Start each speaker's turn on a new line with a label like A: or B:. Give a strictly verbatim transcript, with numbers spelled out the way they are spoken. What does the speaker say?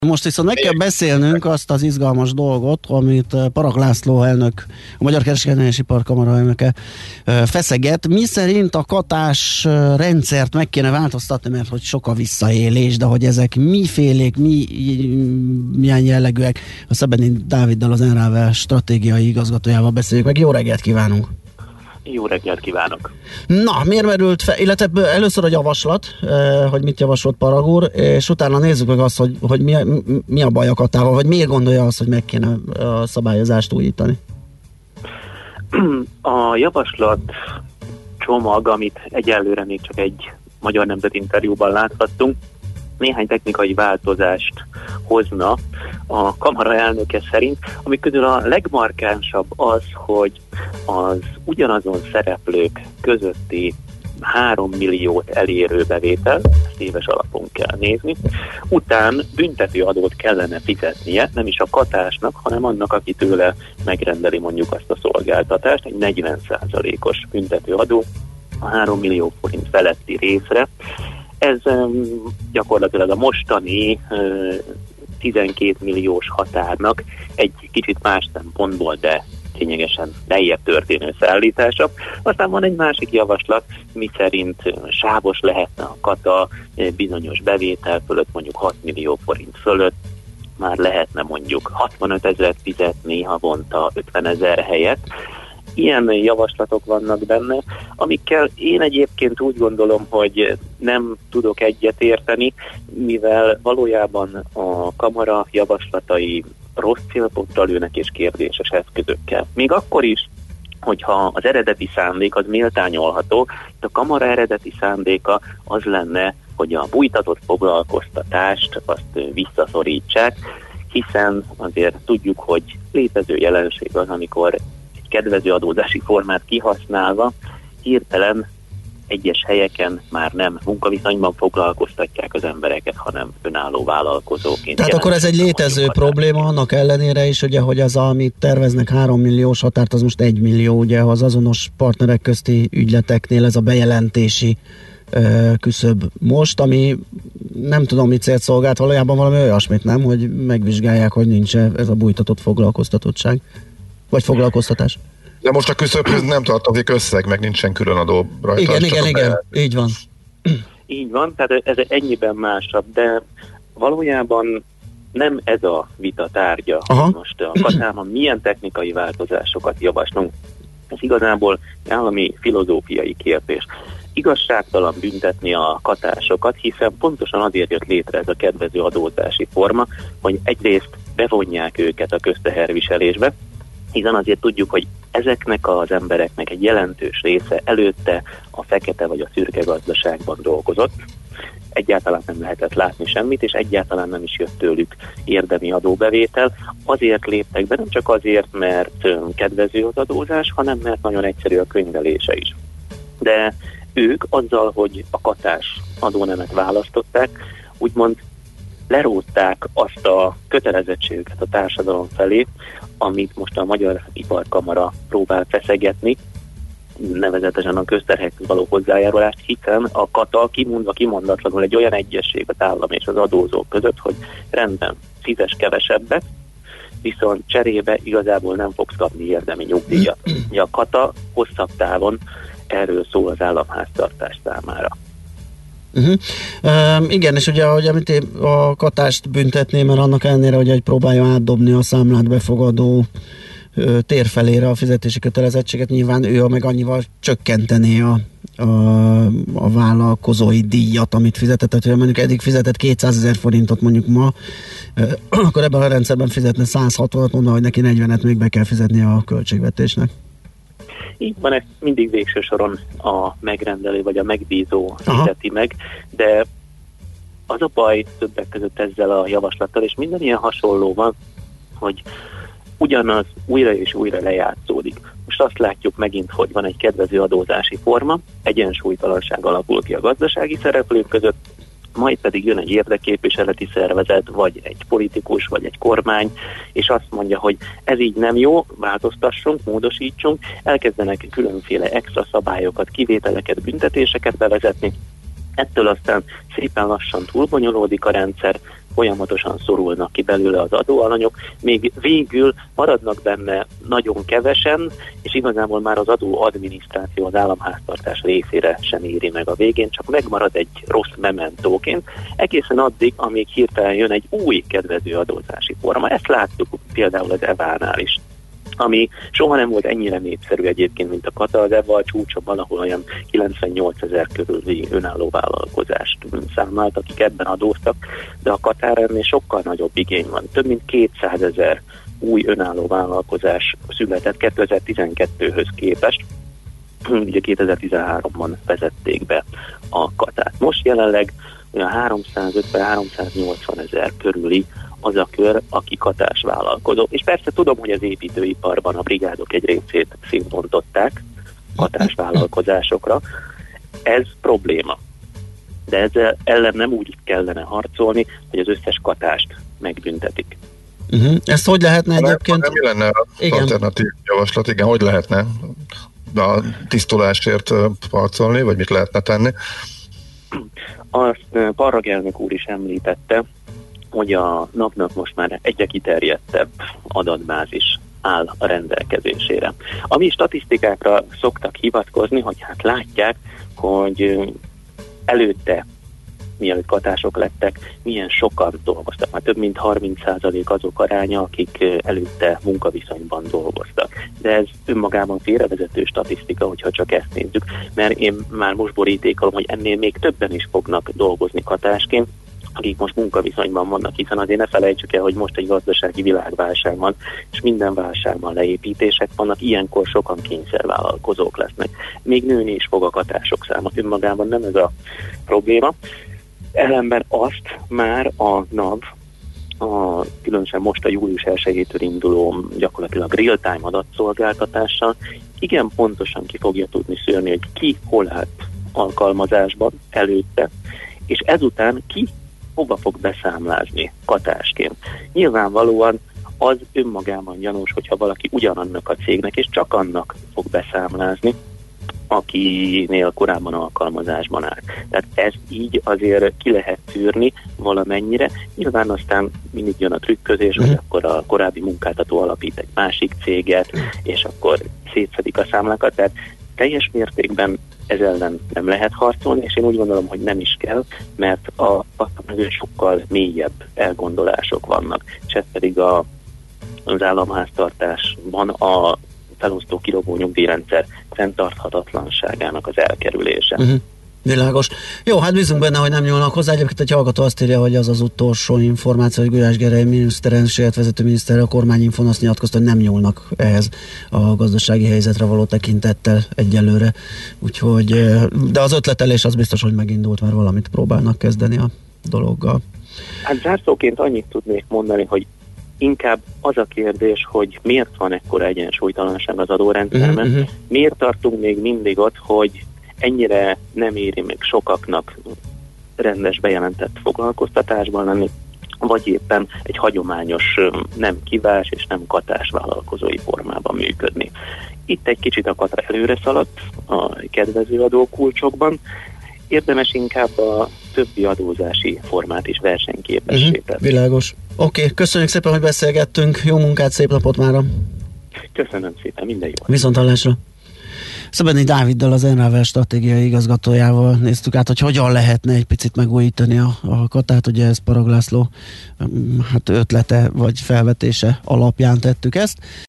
A: Most viszont meg kell beszélnünk azt az izgalmas dolgot, amit Parag László elnök, a Magyar Kereskedelmi és Iparkamara elnöke feszeget. Mi szerint a katás rendszert meg kéne változtatni, mert hogy sok a visszaélés, de hogy ezek mifélék, mi, milyen jellegűek, a Szebeni Dáviddal, az Enrável stratégiai igazgatójával beszéljük meg. Jó reggelt kívánunk!
B: Jó reggelt kívánok!
A: Na, miért merült fel, illetve először a javaslat, hogy mit javasolt Parag úr, és utána nézzük meg azt, hogy, hogy mi, mi a baj a katával, vagy miért gondolja azt, hogy meg kéne a szabályozást újítani?
B: A javaslat csomag, amit egyelőre még csak egy Magyar Nemzet interjúban láthattunk, néhány technikai változást hozna a kamara elnöke szerint, ami közül a legmarkánsabb az, hogy az ugyanazon szereplők közötti három milliót elérő bevétel, ezt éves alapon kell nézni, után büntető adót kellene fizetnie, nem is a katásnak, hanem annak, aki tőle megrendeli mondjuk azt a szolgáltatást, egy negyven százalékos büntető adó a három millió forint feletti részre. Ez um, gyakorlatilag a mostani uh, tizenkét milliós határnak egy kicsit más szempontból, de lényegesen lejjebb történő szállítása. Aztán van egy másik javaslat, miszerint sávos lehetne a kata bizonyos bevétel fölött, mondjuk hat millió forint fölött, már lehetne mondjuk hatvanöt ezeret fizetni havonta ötven ezer helyett. Ilyen javaslatok vannak benne, amikkel én egyébként úgy gondolom, hogy nem tudok egyet érteni, mivel valójában a kamara javaslatai rossz célponttal lőnek és kérdéses eszközökkel. Még akkor is, hogyha az eredeti szándék az méltányolható, de a kamara eredeti szándéka az lenne, hogy a bújtatott foglalkoztatást azt visszaszorítsák, hiszen azért tudjuk, hogy létező jelenség az, amikor kedvező adózási formát kihasználva hirtelen egyes helyeken már nem munkaviszonyban foglalkoztatják az embereket, hanem önálló vállalkozóként.
A: Tehát akkor ez egy létező probléma, annak ellenére is, ugye, hogy az, amit terveznek három milliós határt, az most egy millió, ugye, az azonos partnerek közti ügyleteknél ez a bejelentési ö, küszöb most, ami nem tudom, mit célt szolgált, valójában valami olyasmit, nem, hogy megvizsgálják, hogy nincs ez a bújtatott foglalkoztatottság. Vagy foglalkoztatás.
C: De most a küszöbhöz nem tartozik összeg, meg nincsen külön adó rajta.
A: Igen, igen, igen, így van.
B: Így van, tehát ez ennyiben másabb, de valójában nem ez a vita tárgya. Aha. Most a katában milyen technikai változásokat javaslunk. Ez igazából állami filozófiai kérdés. Igazságtalan büntetni a katásokat, hiszen pontosan azért jött létre ez a kedvező adózási forma, hogy egyrészt bevonják őket a közteherviselésbe, hiszen azért tudjuk, hogy ezeknek az embereknek egy jelentős része előtte a fekete vagy a szürke gazdaságban dolgozott. Egyáltalán nem lehetett látni semmit, és egyáltalán nem is jött tőlük érdemi adóbevétel. Azért léptek be, nem csak azért, mert kedvező az adózás, hanem mert nagyon egyszerű a könyvelése is. De ők azzal, hogy a katás adónemet választották, úgymond lerótták azt a kötelezettségüket a társadalom felé, amit most a Magyar Iparkamara próbál feszegetni, nevezetesen a közterhekhez való hozzájárulást, hiszen a kata kimondva kimondatlanul egy olyan egyesség az állam és az adózók között, hogy rendben fizes kevesebbet, viszont cserébe igazából nem fogsz kapni érdemi nyugdíjat. A kata hosszabb távon erről szól az államháztartás számára.
A: Uh-huh. Um, igen, és ugye, hogy amit én a katást büntetném, mert annak ellenére, hogy egy próbálja átdobni a számlát befogadó ö, tér felére a fizetési kötelezettséget, nyilván ő meg annyival csökkentené a, a, a vállalkozói díjat, amit fizetett. Tehát, hogy mondjuk eddig fizetett kétszázezer forintot mondjuk ma, ö, akkor ebben a rendszerben fizetne száz hatvanat, mondva, hogy neki negyvenet még be kell fizetni a költségvetésnek.
B: Így van, ez mindig végső soron a megrendelő vagy a megbízó fizeti meg, de az a baj többek között ezzel a javaslattal, és minden ilyen hasonló van, hogy ugyanaz újra és újra lejátszódik. Most azt látjuk megint, hogy van egy kedvező adózási forma, egyensúlytalanság alakul ki a gazdasági szereplők között, majd pedig jön egy érdekképviseleti szervezet, vagy egy politikus, vagy egy kormány, és azt mondja, hogy ez így nem jó, változtassunk, módosítsunk, elkezdenek különféle extra szabályokat, kivételeket, büntetéseket bevezetni. Ettől aztán szépen lassan túlbonyolódik a rendszer, folyamatosan szorulnak ki belőle az adóalanyok, még végül maradnak benne nagyon kevesen, és igazából már az adóadminisztráció az államháztartás részére sem éri meg a végén, csak megmarad egy rossz mementóként, egészen addig, amíg hirtelen jön egy új kedvező adózási forma. Ezt láttuk például az é vé á-nál is, ami soha nem volt ennyire népszerű egyébként, mint a kata. Az é vé á csúcsa valahol olyan kilencvennyolcezer körüli önálló vállalkozást számált, akik ebben adóztak, de a katára ennél sokkal nagyobb igény van. Több mint kétszázezer új önálló vállalkozás született kétezer-tizenkettőhöz képest, ugye kétezer-tizenháromban vezették be a katát. Most jelenleg olyan háromszázötven-háromszáznyolcvan ezer körüli az a kör, aki katás vállalkozó. És persze tudom, hogy az építőiparban a brigádok egy részét színpontották katás vállalkozásokra. Ez probléma. De ezzel ellen nem úgy kellene harcolni, hogy az összes katást megbüntetik.
A: Uh-huh. Ezt hogy lehetne egyébként?
C: Nem, mi lenne az alternatív javaslat? Igen, hogy lehetne a tisztulásért harcolni, vagy mit lehetne tenni?
B: Azt Parrag elnök úr is említette, hogy a napnak most már egyre kiterjedtebb adatbázis áll a rendelkezésére. A mi statisztikákra szoktak hivatkozni, hogy hát látják, hogy előtte, mielőtt katások lettek, milyen sokan dolgoztak. Már több mint harminc százalék azok aránya, akik előtte munkaviszonyban dolgoztak. De ez önmagában félrevezető statisztika, hogyha csak ezt nézzük, mert én már most borítékolom, hogy ennél még többen is fognak dolgozni katásként, akik most munkaviszonyban vannak, hiszen azért ne felejtsük el, hogy most egy gazdasági világválság van, és minden válságban leépítések vannak, ilyenkor sokan kényszervállalkozók lesznek. Még nőni is fog a katások száma. Önmagában nem ez a probléma. Ellenben azt már a NAV, a, különösen most a július elsejétől induló gyakorlatilag real-time adatszolgáltatással igen pontosan ki fogja tudni szűrni, hogy ki hol állt alkalmazásban előtte, és ezután ki hova fog beszámlázni katásként. Nyilvánvalóan az önmagában gyanús, hogyha valaki ugyanannak a cégnek, és csak annak fog beszámlázni, akinél korábban alkalmazásban áll. Tehát ezt így azért ki lehet tűrni valamennyire. Nyilván aztán mindig jön a trükközés, hogy akkor a korábbi munkáltató alapít egy másik céget, és akkor szétszedik a számlákat. Tehát teljes mértékben ez ellen nem lehet harcolni, és én úgy gondolom, hogy nem is kell, mert a, a sokkal mélyebb elgondolások vannak. És ez pedig a, az államháztartásban a felosztó kirobó nyugdíjrendszer fenntarthatatlanságának az elkerülése. Uh-huh.
A: Világos. Jó, hát bízunk benne, hogy nem nyúlnak hozzá. Egyébként egy hallgató azt írja, hogy az az utolsó információ, hogy Gulyás Gergely miniszterelnökséget vezető miniszter a kormányinfon azt nyilatkozta, hogy nem nyúlnak ehhez a gazdasági helyzetre való tekintettel egyelőre. Úgyhogy, de az ötletelés az biztos, hogy megindult, már valamit próbálnak kezdeni a dologgal.
B: Hát zárszóként annyit tudnék mondani, hogy inkább az a kérdés, hogy miért van ekkora egyensúlytalanság az adórendszerben, uh-huh. miért tartunk még mindig ott, hogy ennyire nem éri még sokaknak rendes bejelentett foglalkoztatásban lenni, vagy éppen egy hagyományos nem kivás és nem katás vállalkozói formában működni. Itt egy kicsit a katra előre szaladt a kedvező adókulcsokban, érdemes inkább a többi adózási formát is versenyképessé tenni. Uh-huh, világos.
A: Oké, okay, köszönjük szépen, hogy beszélgettünk. Jó munkát, szép napot mára!
B: Köszönöm szépen, minden jót!
A: Viszonthallásra! Szebeny Dáviddal, az Enravel stratégiai igazgatójával néztük át, hogy hogyan lehetne egy picit megújítani a, a katát, ugye ez Parag László hát ötlete vagy felvetése alapján tettük ezt.